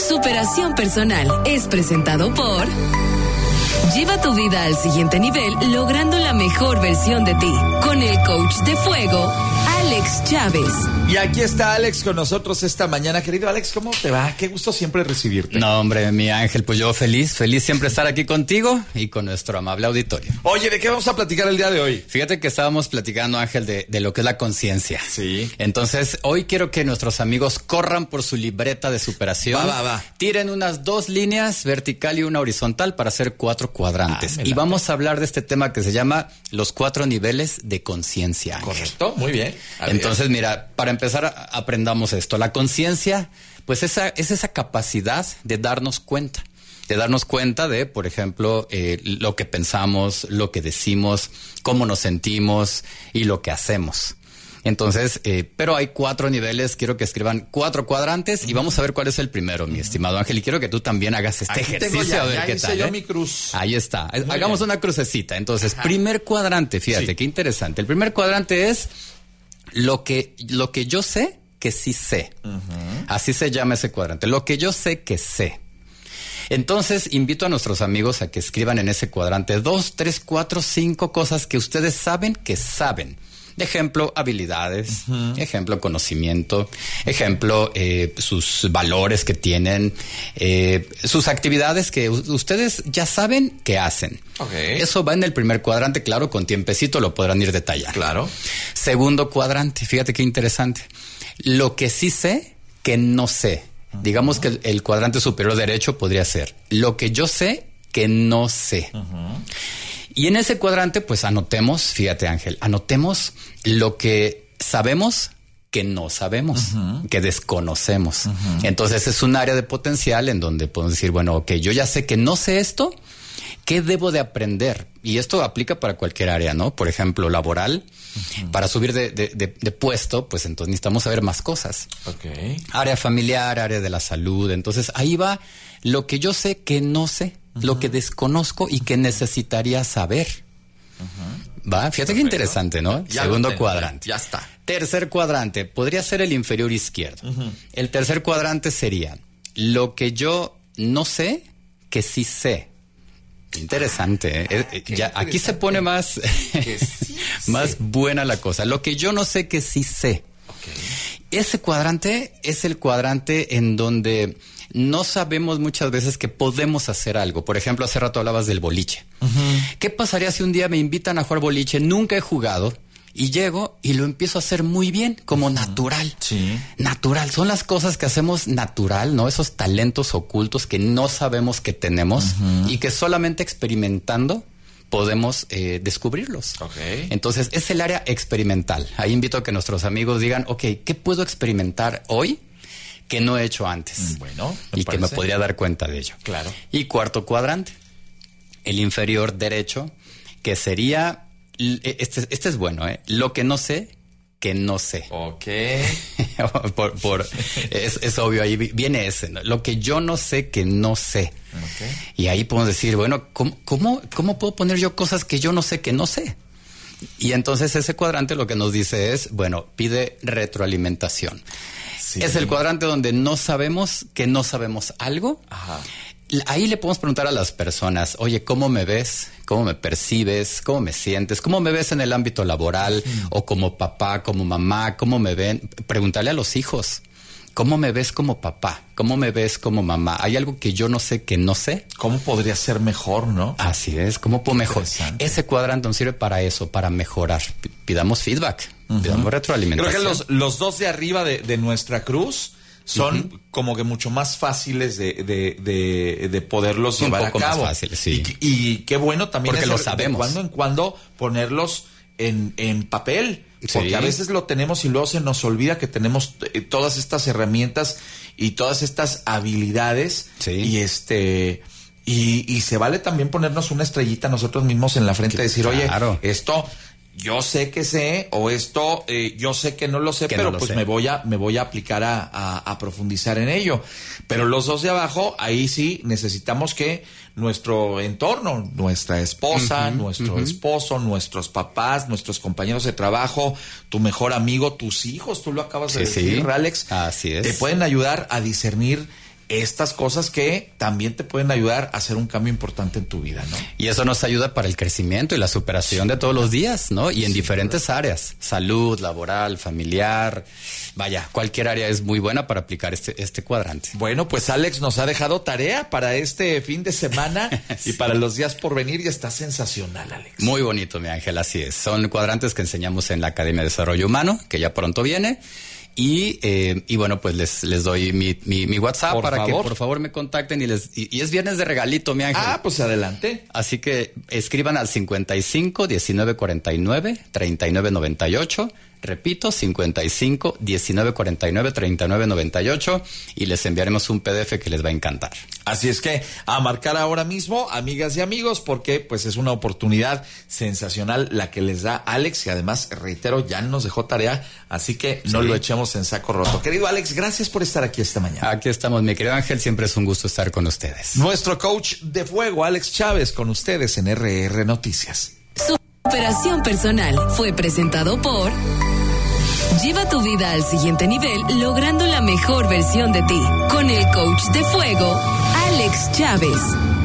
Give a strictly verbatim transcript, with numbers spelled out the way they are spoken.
Superación Personal es presentado por... Lleva tu vida al siguiente nivel logrando la mejor versión de ti. Con el coach de fuego, Alex Chávez. Y aquí está Alex con nosotros esta mañana. Querido Alex, ¿cómo te va? Qué gusto siempre recibirte. No, hombre, mi Ángel, pues yo feliz, feliz siempre estar aquí contigo y con nuestro amable auditorio. Oye, ¿de qué vamos a platicar el día de hoy? Fíjate que estábamos platicando, Ángel, de, de lo que es la conciencia. Sí. Entonces, hoy quiero que nuestros amigos corran por su libreta de superación. Va, va, va. Tiren unas dos líneas, vertical y una horizontal, para hacer cuatro cuadrantes. Ah, y vamos a hablar de este tema que se llama los cuatro niveles de conciencia. Correcto, muy bien. A Entonces, ver. mira, para empezar, aprendamos esto. La conciencia, pues esa, es esa capacidad de darnos cuenta. De darnos cuenta de, por ejemplo, eh, lo que pensamos, lo que decimos, cómo nos sentimos y lo que hacemos. Entonces, eh, pero hay cuatro niveles, quiero que escriban cuatro cuadrantes y vamos a ver cuál es el primero, mi estimado Ángel, y quiero que tú también hagas este Aquí ejercicio ya, a ver ya qué hice tal. yo ¿eh? mi cruz. Ahí está, Muy hagamos bien. una crucecita. Entonces, Ajá. primer cuadrante, fíjate, Sí. qué interesante. El primer cuadrante es lo que, lo que yo sé que sí sé. Uh-huh. Así se llama ese cuadrante, lo que yo sé que sé. Entonces, invito a nuestros amigos a que escriban en ese cuadrante dos, tres, cuatro, cinco cosas que ustedes saben que saben. De ejemplo, habilidades, uh-huh. ejemplo, conocimiento, ejemplo, eh, sus valores que tienen, eh, sus actividades que u- ustedes ya saben que hacen. Okay. Eso va en el primer cuadrante, claro, con tiempecito lo podrán ir detallando. Claro. Segundo cuadrante, fíjate qué interesante. Lo que sí sé, que no sé. Uh-huh. Digamos que el, el cuadrante superior derecho podría ser lo que yo sé, que no sé. Uh-huh. Y en ese cuadrante, pues anotemos, fíjate Ángel, anotemos lo que sabemos que no sabemos, uh-huh. que desconocemos. Uh-huh. Entonces es un área de potencial en donde podemos decir, bueno, ok, yo ya sé que no sé esto, ¿qué debo de aprender? Y esto aplica para cualquier área, ¿no? Por ejemplo, laboral, uh-huh. para subir de, de, de, de puesto, pues entonces necesitamos saber más cosas. Okay. Área familiar, área de la salud, entonces ahí va lo que yo sé que no sé. Uh-huh. Lo que desconozco y que necesitaría saber. Uh-huh. Va, fíjate qué interesante, ¿no? Ya Segundo tengo, cuadrante. Ya, ya está. Tercer cuadrante, podría ser el inferior izquierdo. Uh-huh. El tercer cuadrante sería lo que yo no sé, que sí sé. Interesante, ¿eh? Ah, eh, ya, interesante. Aquí se pone más, sí más buena la cosa. Lo que yo no sé, que sí sé. Okay. Ese cuadrante es el cuadrante en donde no sabemos muchas veces que podemos hacer algo. Por ejemplo, hace rato hablabas del boliche. Uh-huh. ¿Qué pasaría si un día me invitan a jugar boliche? Nunca he jugado y llego y lo empiezo a hacer muy bien, como uh-huh. natural. Sí. Natural. Son las cosas que hacemos natural, ¿no? Esos talentos ocultos que no sabemos que tenemos uh-huh. y que solamente experimentando podemos eh, descubrirlos. Okay. Entonces, es el área experimental. Ahí invito a que nuestros amigos digan, ok, ¿qué puedo experimentar hoy que no he hecho antes? Bueno, y parece. Que me podría dar cuenta de ello. Claro. Y cuarto cuadrante, el inferior derecho, que sería, este, este es bueno, ¿eh? Lo que no sé, que no sé. Ok. por, por, es, es obvio, ahí viene ese, ¿no? Lo que yo no sé, que no sé. Okay. Y ahí podemos decir, bueno, ¿cómo, cómo, ¿cómo puedo poner yo cosas que yo no sé, que no sé? Y entonces ese cuadrante lo que nos dice es, bueno, pide retroalimentación. Sí. Es el cuadrante donde no sabemos que no sabemos algo. Ajá. Ahí le podemos preguntar a las personas, oye, ¿cómo me ves? ¿Cómo me percibes? ¿Cómo me sientes? ¿Cómo me ves en el ámbito laboral? Mm. O como papá, como mamá, ¿cómo me ven? Pregúntale a los hijos, ¿cómo me ves como papá? ¿Cómo me ves como mamá? ¿Hay algo que yo no sé que no sé? ¿Cómo podría ser mejor, no? Así es, ¿cómo puedo mejorar? Ese cuadrante nos sirve para eso, para mejorar. Pidamos feedback, uh-huh. pidamos retroalimentación. Creo que los, los dos de arriba de, de nuestra cruz son uh-huh. como que mucho más fáciles de, de, de, de poderlos un llevar poco a cabo. Más fáciles, sí. Y, y qué bueno también porque es lo de sabemos. cuando en cuando ponerlos en, en papel. Porque sí. a veces lo tenemos y luego se nos olvida que tenemos eh, todas estas herramientas y todas estas habilidades. Sí. Y este y, y se vale también ponernos una estrellita nosotros mismos en la frente y decir, claro. oye, esto yo sé que sé, o esto eh, yo sé que no lo sé, que pero no pues sé. me voy a me voy a aplicar a, a, a profundizar en ello. Pero los dos de abajo, ahí sí necesitamos que nuestro entorno, nuestra esposa, uh-huh, nuestro uh-huh. esposo, nuestros papás, nuestros compañeros de trabajo, tu mejor amigo, tus hijos, tú lo acabas de sí, decir, sí. Alex, así es. te pueden ayudar a discernir estas cosas que también te pueden ayudar a hacer un cambio importante en tu vida, ¿no? Y eso nos ayuda para el crecimiento y la superación de todos los días, ¿no? Y en sí, diferentes ¿verdad? áreas, salud, laboral, familiar, vaya, cualquier área es muy buena para aplicar este, este cuadrante. Bueno, pues Alex nos ha dejado tarea para este fin de semana sí. y para los días por venir y está sensacional, Alex. Muy bonito, mi Ángel, así es. Son cuadrantes que enseñamos en la Academia de Desarrollo Humano, que ya pronto viene. Y, eh, y bueno, pues les, les doy mi, mi, mi WhatsApp por para favor. que por favor me contacten y les y, y es viernes de regalito, mi Ángel. Ah, pues adelante. Así que escriban al cincuenta y cinco, diecinueve cuarenta y nueve, treinta y nueve noventa y ocho. Repito, cincuenta y cinco, diecinueve cuarenta y nueve, treinta y nueve noventa y ocho y les enviaremos un P D F que les va a encantar. Así es que a marcar ahora mismo, amigas y amigos, porque pues es una oportunidad sensacional la que les da Alex y además, reitero, ya nos dejó tarea, así que no sí. lo echemos en saco roto. Querido Alex, gracias por estar aquí esta mañana. Aquí estamos, mi querido Ángel, siempre es un gusto estar con ustedes. Nuestro coach de fuego, Alex Chávez, con ustedes en R R Noticias. Superación personal fue presentado por... Lleva tu vida al siguiente nivel logrando la mejor versión de ti. Con el coach de fuego, Alex Chávez.